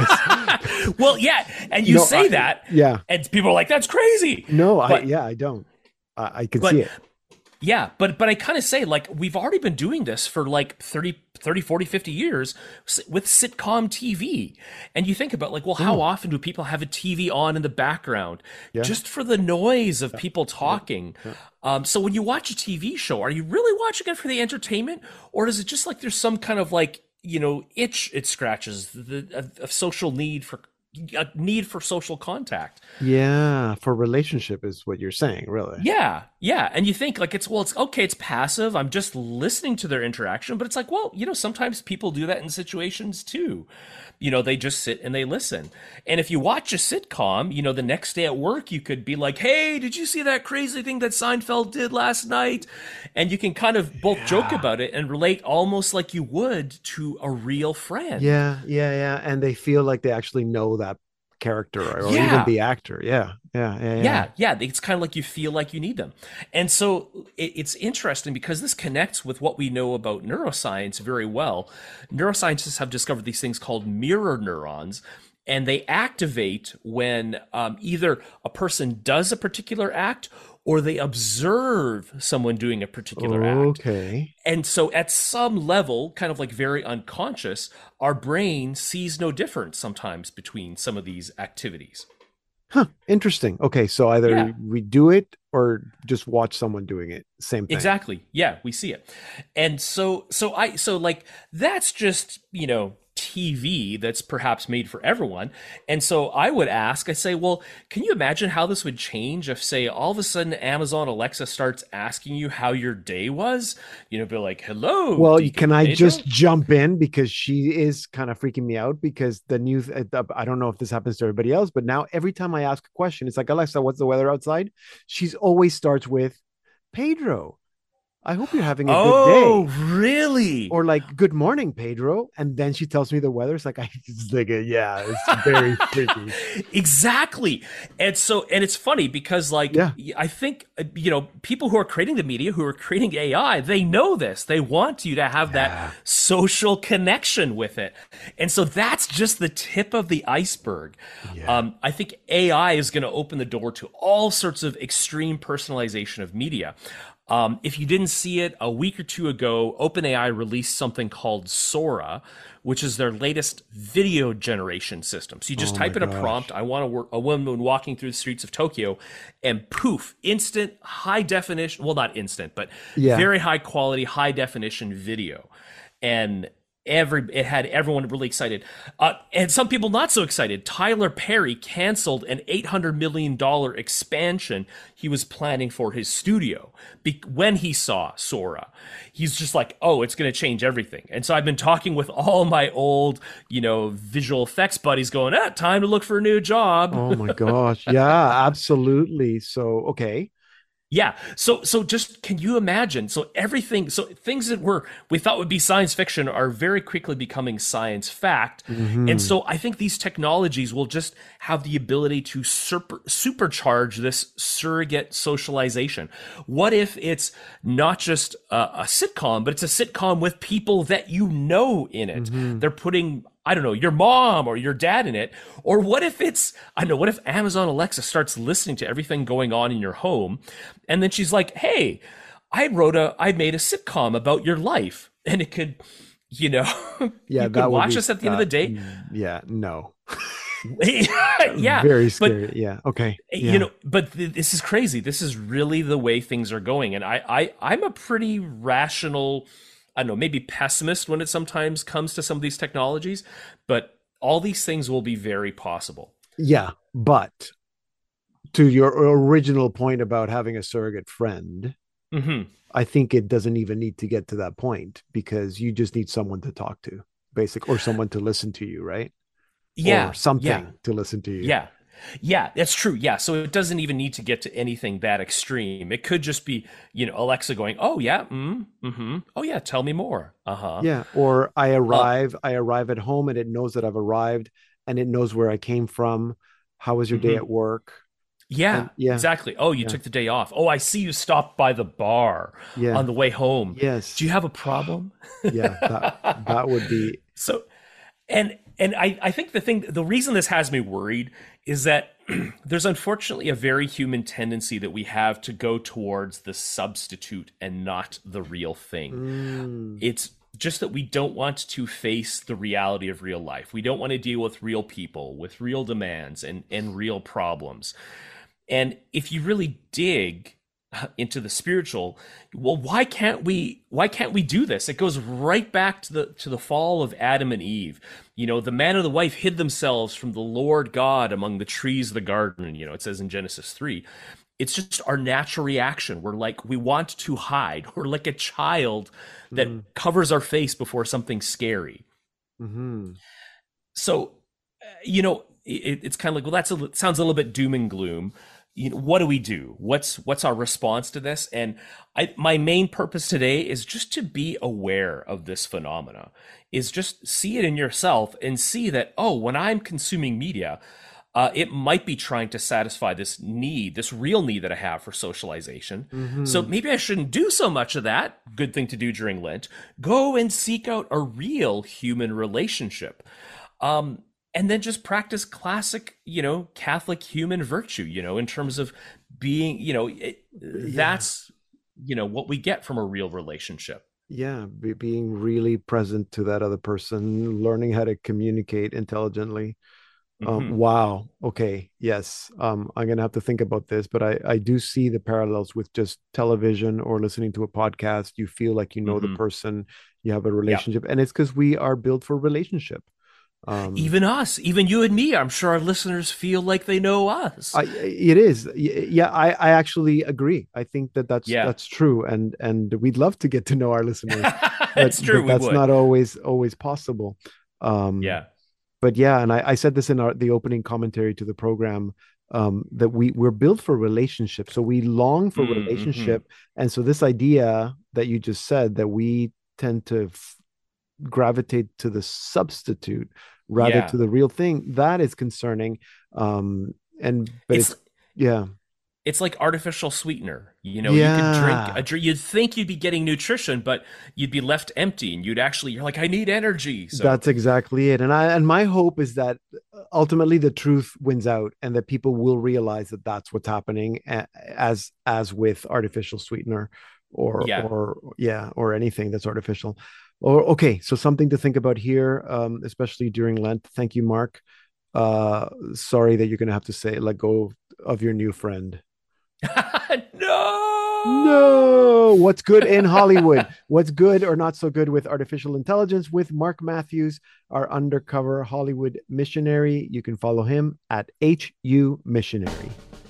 because Well, yeah, and you No, say I- that, yeah. and people are like, "That's crazy." No, I But- yeah, I don't. I, I can but- see it. Yeah, but but I kind of say like we've already been doing this for like thirty, thirty, forty, fifty years s- with sitcom T V. And you think about like, well, how often do people have a T V on in the background Yeah. just for the noise of people talking? Um, so when you watch a T V show, are you really watching it for the entertainment, or is it just like there's some kind of like, you know, itch it scratches the of, of social need for a need for social contact? Yeah, for relationship is what you're saying, really. Yeah, yeah. And you think like it's, well, it's okay, it's passive. I'm just listening to their interaction. But it's like, well, you know, sometimes people do that in situations too. You know, they just sit and they listen. And if you watch a sitcom, you know, the next day at work, you could be like, hey, did you see that crazy thing that Seinfeld did last night? And you can kind of both joke about it and relate almost like you would to a real friend. Yeah, yeah, yeah. And they feel like they actually know that character or even Yeah. the actor. Yeah, yeah, yeah, yeah. Yeah, yeah, it's kind of like you feel like you need them. And so it, it's interesting because this connects with what we know about neuroscience very well. Neuroscientists have discovered these things called mirror neurons, and they activate when um, either a person does a particular act or they observe someone doing a particular act. Okay. And so at some level, kind of like very unconscious, our brain sees no difference sometimes between some of these activities. Huh. Interesting. Okay, so either Yeah. we do it or just watch someone doing it. Same thing. Exactly. Yeah, we see it. And so so I so like that's just, you know, T V that's perhaps made for everyone. And so I would ask, I say, well, can you imagine how this would change if, say, all of a sudden Amazon Alexa starts asking you how your day was? You know, be like, hello. Well, Deacon can I Pedro?" just jump in because she is kind of freaking me out because the new uh, I don't know if this happens to everybody else, but now every time I ask a question, it's like, Alexa, what's the weather outside? She's always starts with Pedro. I hope you're having a good Oh, day. really? Or like, good morning, Pedro. And then she tells me the weather. It's like, I just like, yeah, it's very freaky. Exactly. And so, and it's funny because, like, Yeah. I think, uh, you know, people who are creating the media, who are creating A I, they know this. They want you to have Yeah. that social connection with it. And so that's just the tip of the iceberg. Yeah. Um, I think A I is going to open the door to all sorts of extreme personalization of media. Um, if you didn't see it, a week or two ago, OpenAI released something called Sora, which is their latest video generation system. So you just Oh type my in a gosh. prompt, I want a, wor- a woman walking through the streets of Tokyo, and poof, instant, high definition, well, not instant, but Yeah. very high quality, high definition video. And every it had everyone really excited, uh, and some people not so excited. Tyler Perry canceled an eight hundred million dollar expansion he was planning for his studio be- when he saw Sora. He's just like, oh, it's going to change everything. And so I've been talking with all my old, you know, visual effects buddies, going, ah, time to look for a new job. Oh my gosh. Yeah, absolutely. So, okay. Yeah. So so just can you imagine? So everything, so things that were we thought would be science fiction are very quickly becoming science fact. Mhm. And so I think these technologies will just have the ability to super, supercharge this surrogate socialization. What if it's not just a, a sitcom, but it's a sitcom with people that you know in it? Mhm. They're putting, I don't know, your mom or your dad in it. Or what if it's, I don't know, what if Amazon Alexa starts listening to everything going on in your home? And then she's like, hey, I wrote a, I made a sitcom about your life. And it could, you know, Yeah, you that could would watch be us at the end of the day. mm, Yeah, no. Yeah. Very But scary. Yeah. Okay. Yeah. you know, but th- this is crazy. This is really the way things are going. And I, I, I'm a pretty rational, I don't know, maybe pessimist when it sometimes comes to some of these technologies, but all these things will be very possible. Yeah, but to your original point about having a surrogate friend, Hmm. I think it doesn't even need to get to that point because you just need someone to talk to, basic, or someone to listen to you, right? Yeah. Or something Yeah. to listen to you. Yeah. Yeah, that's true. Yeah. So it doesn't even need to get to anything that extreme. It could just be, you know, Alexa going, oh, yeah. Mm, mm-hmm. Oh, yeah. Tell me more. Uh huh. Yeah. Or I arrive, I arrive at home and it knows that I've arrived and it knows where I came from. How was your day Mhm. at work? Yeah, And yeah, exactly. Oh, you yeah, took the day off. Oh, I see you stopped by the bar yeah, on the way home. yes, Do you have a problem? yeah. That that would be So, and and I, I think the thing, the reason this has me worried is that there's unfortunately a very human tendency that we have to go towards the substitute and not the real thing. mm, It's just that we don't want to face the reality of real life. We don't want to deal with real people, with real demands and, and real problems. And if you really dig into the spiritual, well, why can't we why can't we do this? It goes right back to the to the fall of Adam and Eve. You know, the man and the wife hid themselves from the Lord God among the trees of the garden. You know, it says in Genesis three. It's just our natural reaction. We're like, we want to hide. We're like a child that mm, covers our face before something scary. mhm. So, uh, you know, it, it's kind of like, well, that's a, it sounds a little bit doom and gloom. You know, what do we do? What's what's our response to this? And I, my main purpose today is just to be aware of this phenomena. Is just see it in yourself and see that, oh, when I'm consuming media, uh, it might be trying to satisfy this need, this real need that I have for socialization. So Mhm. maybe I shouldn't do so much of that. Good thing to do during Lent. Go and seek out a real human relationship. Um, and then just practice classic, you know, Catholic human virtue, you know, in terms of being, you know, it, Yeah, that's, you know, what we get from a real relationship. yeah. Be, being really present to that other person, learning how to communicate intelligently. Um, Hmm. wow. Okay. Yes. Um, I'm gonna have to think about this, but I I do see the parallels with just television or listening to a podcast. You feel like you know the Hmm. person, you have a Yeah. relationship, and it's because we are built for relationship. Um, Even us, even you and me, I'm sure our listeners feel like they know us. I it is. Y- Yeah, I I actually agree. I think that that's Yeah. that's true, and and we'd love to get to know our listeners, but It's true, but we that's would. not always always possible. Um, Yeah. but yeah, and I, I said this in our the opening commentary to the program. um, that we we're built for relationship. So we long for Mm-hmm. relationship. And so this idea that you just said, that we tend to f- gravitate to the substitute rather Yeah. to the real thing, that is concerning. Um, and, but it's, It's yeah. it's like artificial sweetener. You know, you could drink Yeah. a drink. You'd think you'd be getting nutrition, but you'd be left empty, and you'd actually you're like, I need energy. So That's exactly it. And I and my hope is that ultimately the truth wins out, and that people will realize that that's what's happening, a- as as with artificial sweetener, or Yeah. or yeah, or anything that's artificial. Or okay, so something to think about here, um, especially during Lent. Thank you, Mark. Uh, sorry that you're gonna have to say let go of your new friend. no, No, what's good in Hollywood? What's good or not so good with artificial intelligence with Mark Matthews, our undercover Hollywood missionary. You can follow him at H U Missionary.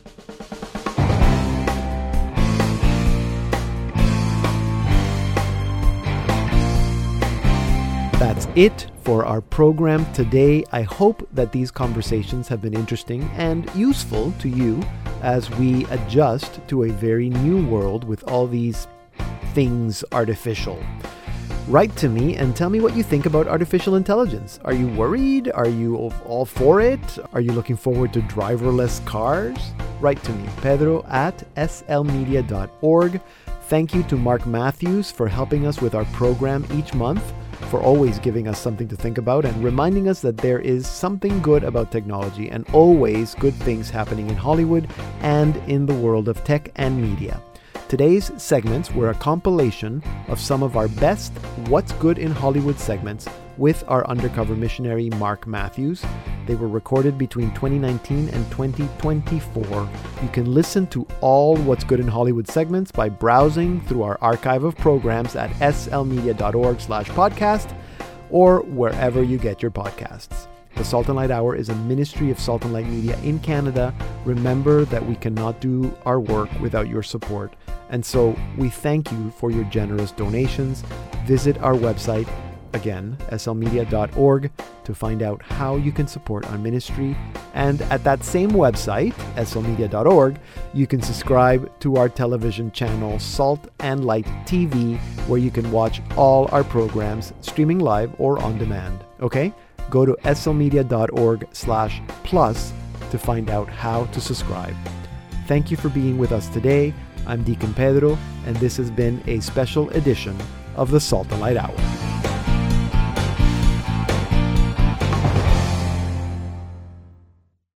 That's it for our program today. I hope that these conversations have been interesting and useful to you as we adjust to a very new world with all these things artificial. Write to me and tell me what you think about artificial intelligence. Are you worried? Are you all for it? Are you looking forward to driverless cars? Write to me, Pedro at s l media dot org. Thank you to Mark Matthews for helping us with our program each month, for always giving us something to think about and reminding us that there is something good about technology and always good things happening in Hollywood and in the world of tech and media. Today's segments were a compilation of some of our best What's Good in Hollywood segments with our undercover missionary Mark Matthews. They were recorded between twenty nineteen and twenty twenty-four. You can listen to all What's Good in Hollywood segments by browsing through our archive of programs at s l media dot org slash podcast or wherever you get your podcasts. The Salt and Light Hour is a ministry of Salt and Light Media in Canada. Remember that we cannot do our work without your support. And so we thank you for your generous donations. Visit our website, again, s l media dot org, to find out how you can support our ministry. And at that same website, s l media dot org, you can subscribe to our television channel, Salt and Light T V, where you can watch all our programs streaming live or on demand. Okay? Go to s l media dot org slash plus to find out how to subscribe. Thank you for being with us today. I'm Deacon Pedro, and this has been a special edition of the Salt and Light Hour.